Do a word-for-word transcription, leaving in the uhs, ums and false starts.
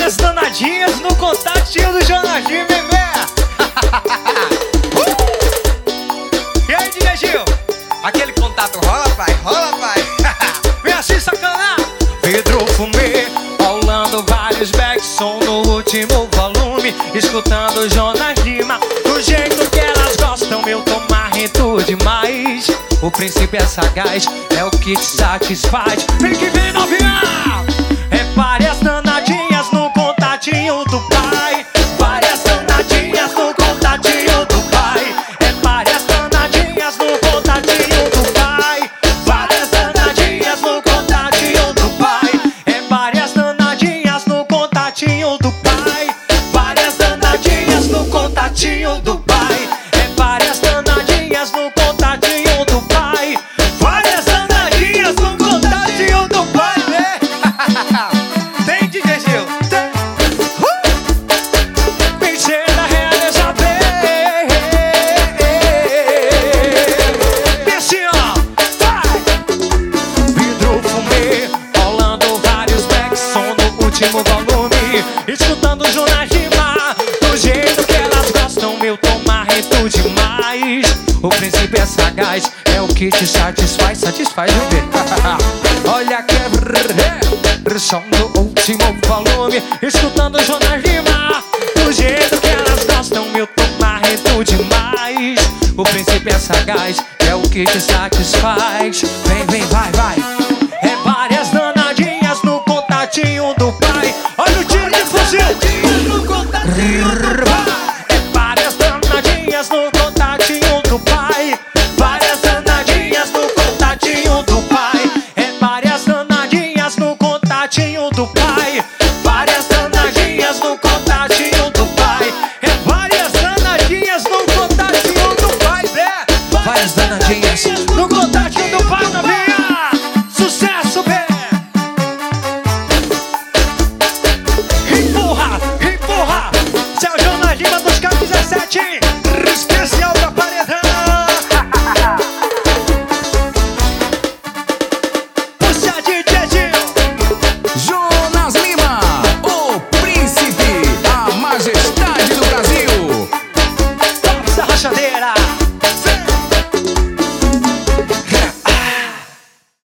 várias danadinhas no contatinho do Jonadinho, bebê. E aí, D J Gil? Aquele contato rola, pai, rola, pai. Vem assim, sacanar. Vidro fumê, rolando vários backs, som no último volume, escutando Jonas Lima. Do jeito que elas gostam, eu tô marrento demais. O princípio é sagaz, é o que te satisfaz. Vem que vem, novinha. É várias danadinhas no contatinho do pai. Várias danadinhas no contatinho do pai. É várias danadinhas no contatinho do pai. Várias danadinhas no contatinho do pai. É várias danadinhas no contatinho do pai. Várias danadinhas no contatinho do pai. É várias danadinhas no contatinho do pai. Várias danadinhas no contatinho do pai, né? Tem, D J Gil? Tem. Uh! Pensei na realiza bem. Desce, ó, vai! Vidro fumê, rolando vários backs, som no último volume, escutando Jonas Lima. Do jeito que elas gostam, eu tô marrento demais. O princípio é sagaz, é o que te satisfaz. Satisfaz, viu, bebê? Olha que é som no último volume, escutando Jonas Lima. Do jeito que elas gostam, eu tô marrento demais. O princípio é sagaz, é o que te satisfaz. Vem, vem, vai, vai. É várias danadinhas no contatinho do pai. Olha o tiro de fuzil no contatinho do pai. É várias danadinhas no contatinho do pai. Várias danadinhas no contatinho do pai. É várias danadinhas no contatinho do pai. Várias danadinhas no contatinho do pai. É várias danadinhas no contatinho do pai, né? Várias danadinhas no contatinho do pai, novinha. Sucesso, Bé. Empurra, empurra. Seu Jonas Lima dos Campos dezessete. Esqueci.